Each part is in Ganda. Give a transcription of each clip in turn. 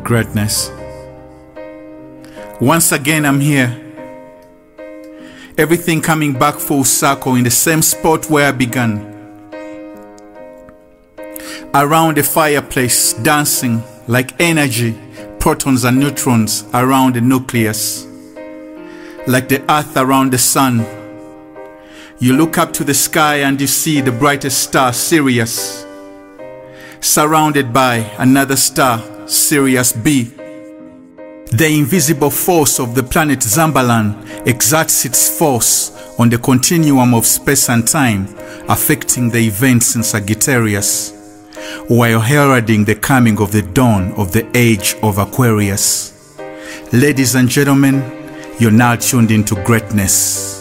greatness. Once again I'm here. Everything coming back full circle in the same spot where I began. Around the fireplace, dancing like energy, protons and neutrons around the nucleus. Like the earth around the sun. You look up to the sky and you see the brightest star, Sirius. Surrounded by another star, Sirius B. The invisible force of the planet Zambalan exerts its force on the continuum of space and time, affecting the events in Sagittarius, while heralding the coming of the dawn of the age of Aquarius. Ladies and gentlemen, you're now tuned into greatness.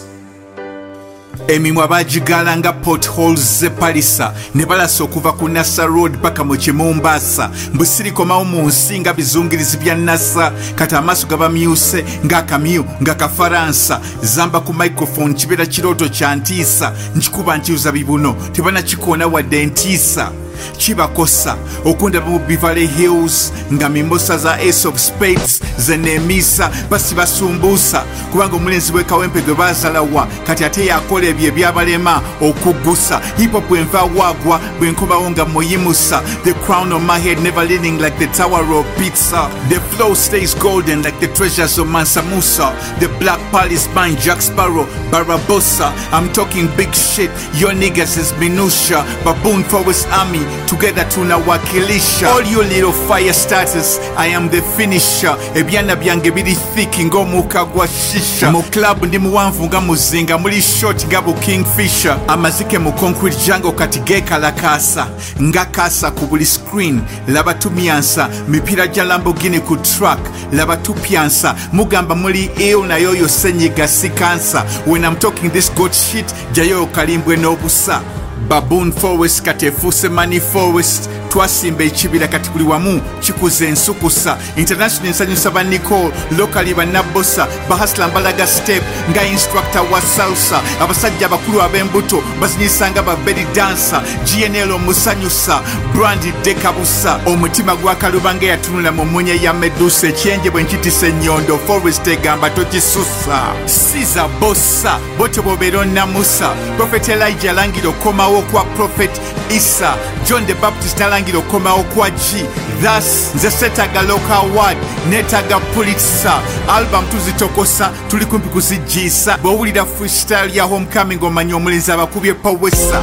Emimwa bajigala nga potholes ze Palisa ne balasa okuva ku Nasa Road paka mu Mombasa mbusirikomawo mu nsi nga bizungirizi bya Nasa kati amaaso gabamyuse ng'akamyu nga kafaransa zamba ku microphone kibeera kirooto kya ntiisa nkikuba ntiuza bibuno tebanakikoona wadde ntiisa chibakosa okunda mu Beverly Hills nga mimosa za Ace of Spades zenemisa basi basumbusa kubanga omulenzi w'ekawempe gwe bazalawa kati ate yakola ebyo ebyabalema okugusa hip hop enva wagwa bwenkobawo nga muyimusa the crown on my head never leaning like the tower of pizza the flow stays golden like the treasures of Mansa Musa the black pearl is mine Jack Sparrow Barbarossa I'm talking big shit your niggas is minutia Baboon Forest Army together tunawakilisha all you little fire starters I am the finisher ebyana byange biri thick ng'omuka gwa shisha mu club ndi muwanvu nga muzinga muli short nga bu Kingfisher amazike mu concrete jungle kati gekalakasa nga kasa ku buli screen laba tumyansa mipira gya Lamborghini ku track laba tupyansa mugamba muli ill na yoyo senyiga si cancer when I'm talking this god shit jayo kalimbwe n'obusa Baboon Forest katefuse Money Forest twasimba ekibira kati buli wamu kikuze ensukusa international nsanyusa ba Nicole locally ba Nabosa bahasla mbalaga step nga instructor wa salsa abasajja abakulu ab'embuto bazinyisanga ba belly dancer GNL omusanyusa Brandy Dekabusa omutima gwa Kalubange yatunula mu munye ya Medusa ekyenje bwe nkitise nyondo Forest egamba tokisusa Siza bossa boto bobero namusa Prophet Elijah langiro komawo kwa Prophet Isa John the Baptist langiro komawo kwa G thus nze setaga local word netaga Pulitzer album tuzitokosa tuli kumpi kuzijisa bwowulira freestyle ya homecoming omanyi omulenzi abakubye pawesa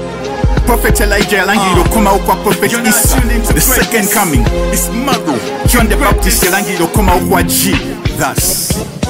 Prophet Elijah yalangirira okukomawo kwa Prophet Isa the second coming is Maru John the Baptist yalangirira okukomawo kwa G thus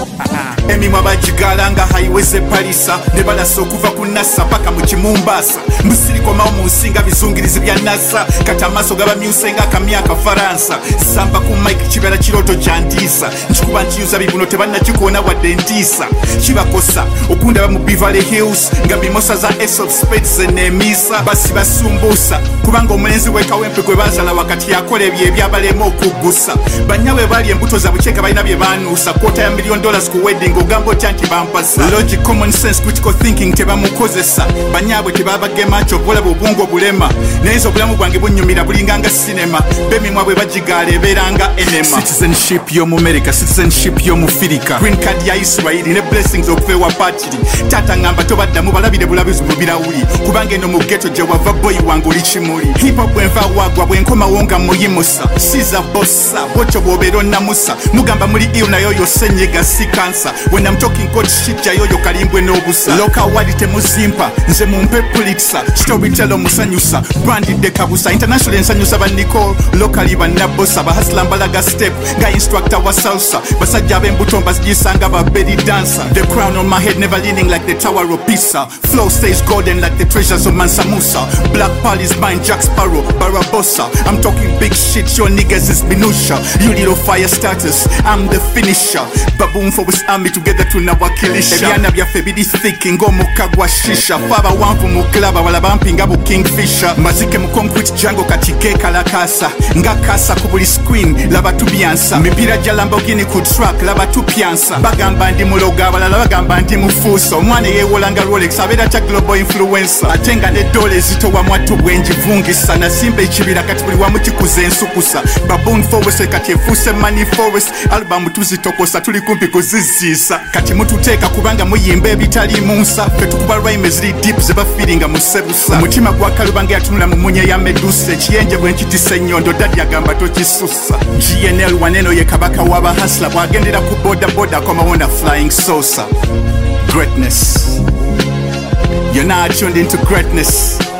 emimwa bajigala nga highway ze Palisa ne balasa okuva ku Nasa paka mu Mombasa mbusirikomawo mu nsi nga bizungirizi bya Nasa kati amaaso gabamyuse nga akamyaka Faransa samba ku mike kibeera kirooto kya ntiisa nkikuba ntiyuza bibuno tebannakikoona wadde ntiisa kibakosa okundaba mu Beverly Hills nga mimosa za Ace of Spades zenemisa basi basumbuusa kubanga omulenzi w'ekawempe gwe baazala wakati yakola ebyo ebyabalema okugusa bannyawe baali embuto za bukyeka balina bye baanuusa $250 million ku wedding ogamba otya nti bampasa logic common sense critical thinking tebamukozesa banyaabwe tebabagema kyokolaba obwongo bulema naye obulamu bwange bunnyumira bulinganga sinema bemimwa bwe bagigaala ebeeranga enema citizenship y'omu America citizenship y'omu Firika green card ya Israeli ne blessings okuveewa patiri taata ngamba tobaddamu balabire bulabizi mu birawuli kubanga eno mu ghetto gye wava boyi wange oli kimuli hip hop bwenva wagwa bwenkomawo nga muyimusa siza bossa bwotyo bw'obeera onnamusa mugamba muli ill nayo yosenyiga si cancer when I'm talking god shit yayoyo kalimbwe n'obusa local wadi temuzimpa nze mumpe Pulitzer storyteller musanyusa Brandy Dekabusa international ensanyusa ba Nicole locally ba Nabosa bahasla mbalaga step nga instructor wa salsa basajja ab'embuto mbazijisanga ba belly dancer the crown on my head never leaning like the tower of Pisa flow stays golden like the treasures of Mansa Musa black pearl is mine Jack Sparrow Barbarossa I'm talking big shit your niggas is minutia you little fire starters I'm the finisher Baboon Forest Army together tunawakilisha ebyana byaffe biri thick ng'omuka gwa shisha faba wanvu mu club abala bampinga bu Kingfisher mazike mu concrete jungle kati gekalakasa nga kasa ku buli screen laba tubyansa mipira gya Lamborghini ku track laba tupyansa bagamba ndi muloga abalala bagamba ndi mufuusa omwana yeewolanga Rolex abeera kya global influencer ate nga ne dola ezitowa mwattu bwenjivungisa nasimba ekibira kati buli wamu kikuza ensukusa Baboon Forest yafuse kati efuse money forest album tuzitokosa tuli kumpi kuzizisa kati mututeeka kubanga muyimba ebitali munsa fe tukuba rhyme ziri deep zeba feelinga musebusa mutima gwa kalubanga yatunula mu munye ya medusa ekiyenje bwe nkitise nnyondo dadi agamba tokisusa GNL waneno ye kabaka waba hasla bwagendera ku boda boda komawona flying saucer greatness. You're not tuned into greatness.